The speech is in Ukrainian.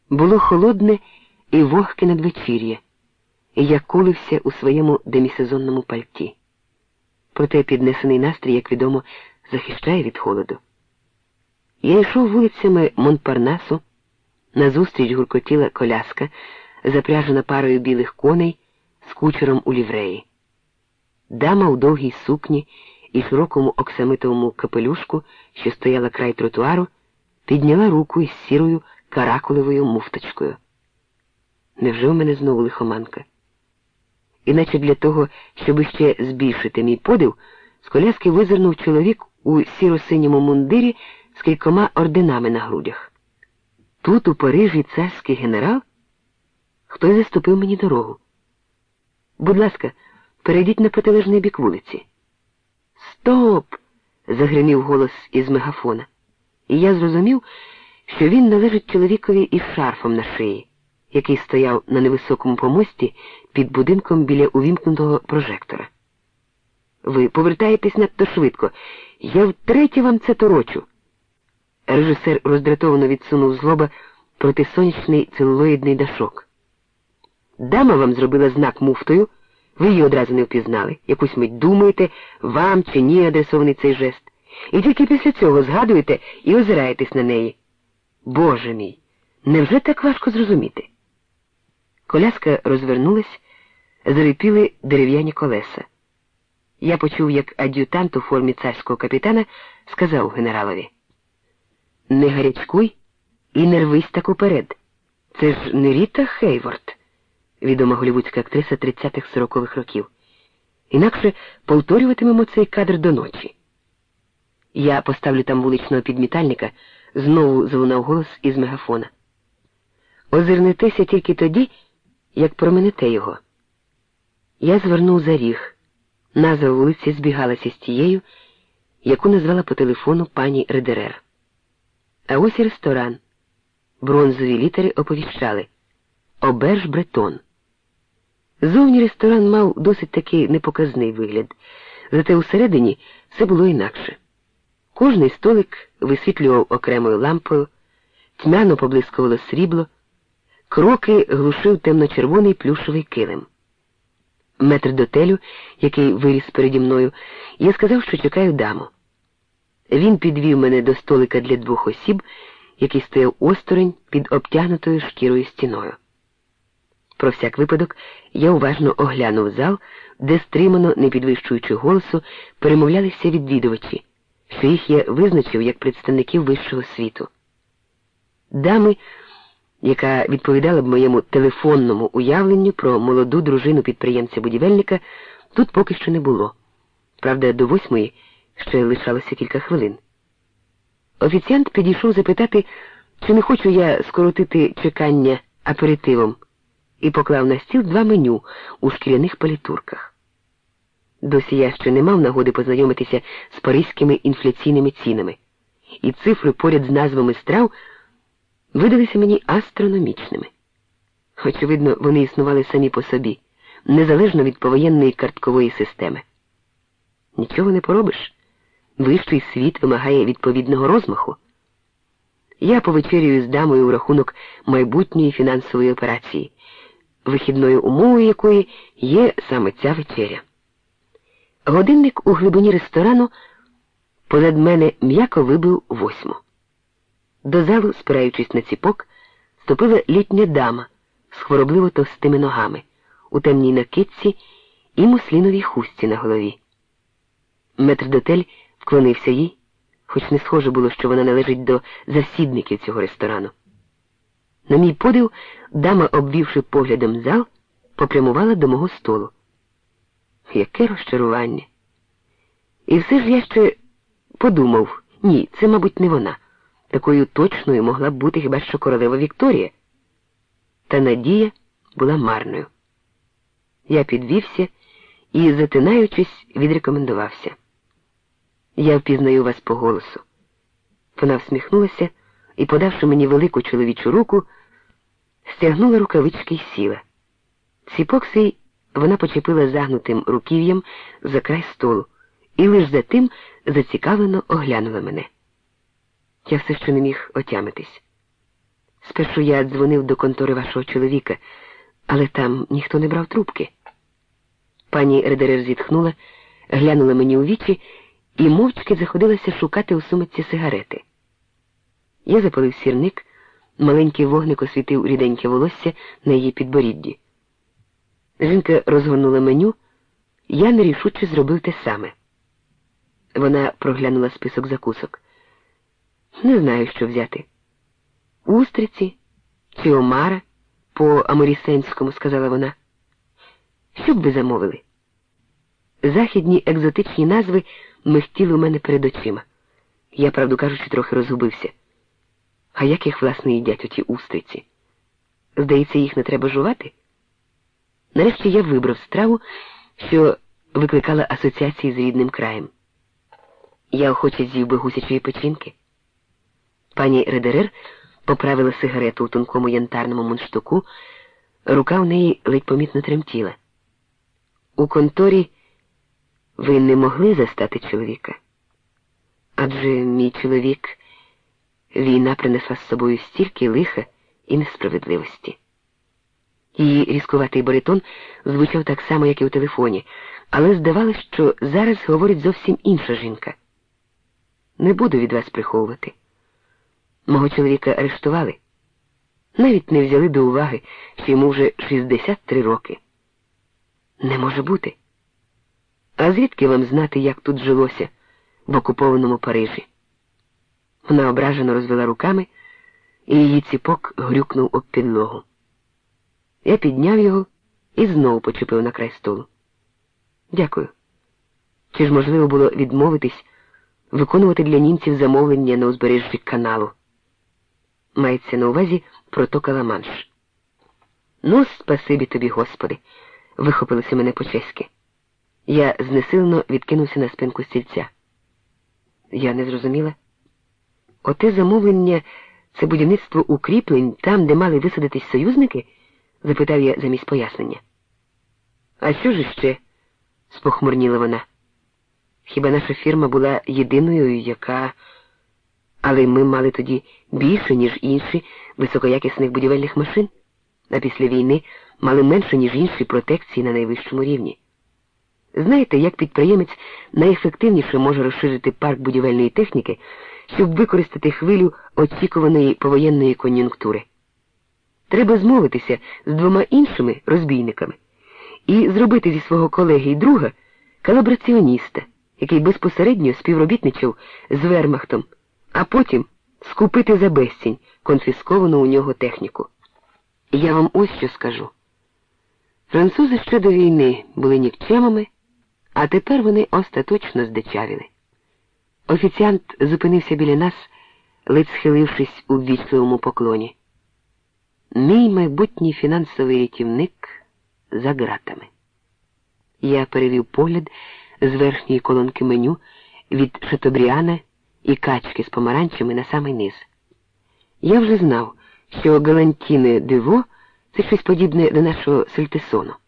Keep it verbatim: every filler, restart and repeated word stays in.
Було холодне і вогке надвечір'я, і я кулився у своєму демісезонному пальті. Проте піднесений настрій, як відомо, захищає від холоду. Я йшов вулицями Монпарнасу, назустріч гуркотіла коляска, запряжена парою білих коней з кучером у лівреї. Дама у довгій сукні і широкому оксамитовому капелюшку, що стояла край тротуару, підняла руку із сірою каракулевою муфточкою. Невже у мене знову лихоманка? Іначе для того, щоб іще збільшити мій подив, з коляски визирнув чоловік у сіро-синьому мундирі з кількома орденами на грудях. Тут, у Парижі, царський генерал? Хтось заступив мені дорогу. Будь ласка, перейдіть на протилежний бік вулиці. Стоп! Загримів голос із мегафона. І я зрозумів, що він належить чоловікові із шарфом на шиї, який стояв на невисокому помості під будинком біля увімкнутого прожектора. Ви повертаєтесь надто швидко. Я втретє вам це торочу. Режисер роздратовано відсунув з лоба протисонячний целулоїдний дашок. Дама вам зробила знак муфтою, ви її одразу не впізнали. Якусь мить думаєте, вам чи ні адресований цей жест. І тільки після цього згадуєте і озираєтесь на неї. Боже мій, невже так важко зрозуміти? Коляска розвернулась, зарипіли дерев'яні колеса. Я почув, як ад'ютант у формі царського капітана сказав генералові: «Не гарячкуй і не рвись так уперед. Це ж не Ріта Хейворд, відома голівудська актриса тридцятих-сорокових років. Інакше повторюватимемо цей кадр до ночі». Я поставлю там вуличного підмітальника, знову залунав голос із мегафона. Озирнетеся тільки тоді, як проминете його. Я звернув за ріг. Назва вулиці збігалася з тією, яку назвала по телефону пані Редерер. А ось і ресторан. Бронзові літери оповіщали: «Оберж Бретон». Зовні ресторан мав досить такий непоказний вигляд, зате усередині все було інакше. Кожний столик висвітлював окремою лампою, тьмяно поблискувало срібло, кроки глушив темно-червоний плюшевий килим. Метрдотелю, який виріс переді мною, я сказав, що чекаю даму. Він підвів мене до столика для двох осіб, який стояв осторонь під обтягнутою шкірою стіною. Про всяк випадок я уважно оглянув зал, де, стримано, не підвищуючи голосу, перемовлялися відвідувачі, що їх я визначив як представників вищого світу. Дами, яка відповідала б моєму телефонному уявленню про молоду дружину підприємця-будівельника, тут поки що не було. Правда, до восьмої ще лишалося кілька хвилин. Офіціант підійшов запитати, чи не хочу я скоротити чекання аперитивом, і поклав на стіл два меню у шкіряних палітурках. Досі я ще не мав нагоди познайомитися з паризькими інфляційними цінами, і цифри поряд з назвами страв видалися мені астрономічними. Очевидно, вони існували самі по собі, незалежно від повоєнної карткової системи. Нічого не поробиш. Вищий світ вимагає відповідного розмаху. Я повечерюю з дамою у рахунок майбутньої фінансової операції, вихідною умовою якої є саме ця вечеря. Годинник у глибині ресторану позад мене м'яко вибив восьму. До залу, спираючись на ціпок, ступила літня дама з хворобливо товстими ногами, у темній накидці і мусліновій хустці на голові. Метрдотель вклонився їй, хоч не схоже було, що вона належить до завсідників цього ресторану. На мій подив, дама, обвівши поглядом зал, попрямувала до мого столу. Яке розчарування! І все ж я ще подумав, ні, це, мабуть, не вона. Такою точною могла б бути хіба що королева Вікторія. Та надія була марною. Я підвівся і, затинаючись, відрекомендувався. Я впізнаю вас по голосу. Вона всміхнулася і, подавши мені велику чоловічу руку, стягнула рукавички й сіла. Ціпок свій вона почепила загнутим руків'ям за край столу і лиш за тим зацікавлено оглянула мене. Я все ще не міг отямитись. Спершу я дзвонив до контори вашого чоловіка, але там ніхто не брав трубки. Пані Редерер зітхнула, глянула мені у вічі і мовчки заходилася шукати у сумочці сигарети. Я запалив сірник, маленький вогник освітив ріденьке волосся на її підборідді. Жінка розгорнула меню, я нерішуче зробив те саме. Вона проглянула список закусок. Не знаю, що взяти. Устриці чи омара по-аморісенському, сказала вона. Що б ви замовили? Західні екзотичні назви михтіли у мене перед очима. Я, правду кажучи, трохи розгубився. А як їх, власне, їдять оті устриці? Здається, їх не треба жувати? Нарешті я вибрав страву, що викликала асоціації з рідним краєм. Я охоче з'їв би гусячої печінки. Пані Редерер поправила сигарету у тонкому янтарному мундштуку, рука у неї ледь помітно тремтіла. У конторі ви не могли застати чоловіка? Адже мій чоловік, війна принесла з собою стільки лиха і несправедливості. Її різкуватий баритон звучав так само, як і у телефоні, але здавалось, що зараз говорить зовсім інша жінка. Не буду від вас приховувати. Мого чоловіка арештували. Навіть не взяли до уваги, що йому вже шістдесят три роки. Не може бути. А звідки вам знати, як тут жилося в окупованому Парижі? Вона ображено розвела руками, і її ціпок грюкнув об підлогу. Я підняв його і знову почепив на край столу. Дякую. Чи ж можливо було відмовитись виконувати для німців замовлення на узбережжі каналу? Мається на увазі протока Ла-Манш. Ну, спасибі тобі, Господи, вихопилося мене по-чеськи. Я знесилено відкинувся на спинку стільця. Я не зрозуміла. Оте замовлення – це будівництво укріплень там, де мали висадитись союзники? Запитав я замість пояснення. А що ж іще? Спохмурніла вона. Хіба наша фірма була єдиною, яка... Але ми мали тоді більше, ніж інші, високоякісних будівельних машин, а після війни мали менше, ніж інші протекції на найвищому рівні. Знаєте, як підприємець найефективніше може розширити парк будівельної техніки, щоб використати хвилю очікуваної повоєнної кон'юнктури? Треба змовитися з двома іншими розбійниками і зробити зі свого колеги і друга колабораціоніста, який безпосередньо співробітничав з вермахтом, а потім скупити за безцінь конфісковану у нього техніку. Я вам ось що скажу. Французи ще до війни були нікчемами, а тепер вони остаточно здичавіли. Офіціант зупинився біля нас, ледь схилившись у ввічливому поклоні. Мій майбутній фінансовий рятівник за ґратами. Я перевів погляд з верхньої колонки меню від шатобріана і качки з помаранчами на самий низ. Я вже знав, що галантіне диво – це щось подібне до нашого сальтисону.